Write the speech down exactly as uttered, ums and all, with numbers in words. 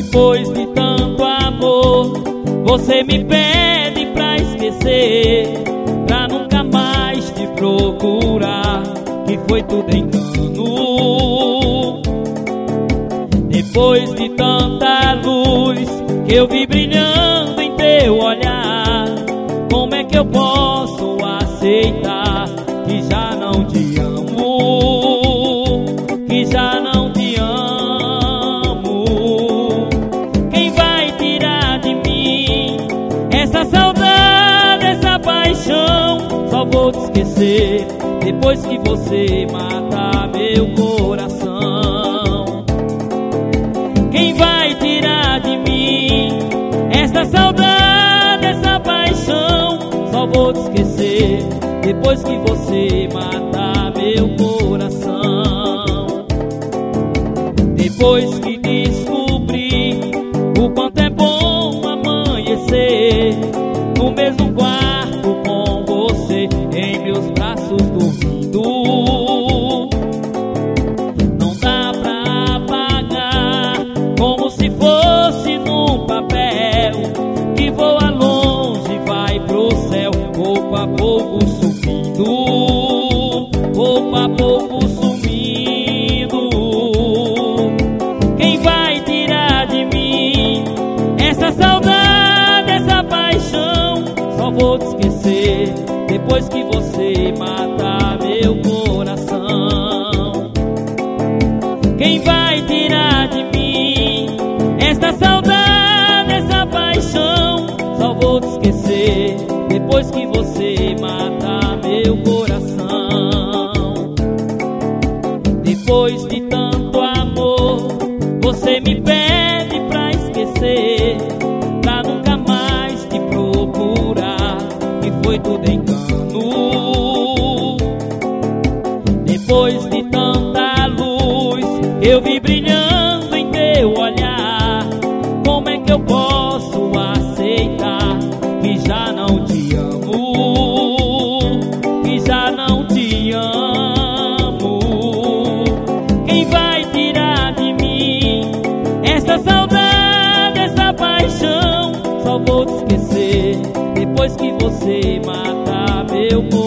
Depois de tanto amor, você me pede pra esquecer, pra nunca mais te procurar, que foi tudo engano. Depois de tanta luz que eu vi brilhando em teu olhar, como é que eu posso aceitar que já não te amo, que já não te amo? Quem vai tirar de mim essa saudade, essa paixão? Só vou te esquecer depois que você matar meu coração. Quem vai tirar de mim essa saudade, essa paixão? Só vou te esquecer depois que você matar meu coração. Depois que descobri o quanto é bom amanhecer no mesmo quarto com você, em meus braços dormindo, não dá pra apagar, como se fosse num papel que voa longe, vai pro céu, pouco a pouco sumindo, pouco a pouco sumindo. Quem vai tirar de mim essa saudade, essa paixão? Só vou te esquecer depois que você matar meu coração. Quem vai tirar de mim esta saudade, essa paixão? Só vou te esquecer depois que você matar meu coração. Depois de tanto amor, você me pede pra esquecer, pra nunca mais te procurar, que foi tudo engano. Depois de tanta luz eu vi brilhando em teu olhar, como é que eu posso aceitar que já não te amo, que já não te amo? Quem vai tirar de mim essa saudade, essa paixão? Só vou te esquecer depois que você matar meu coração.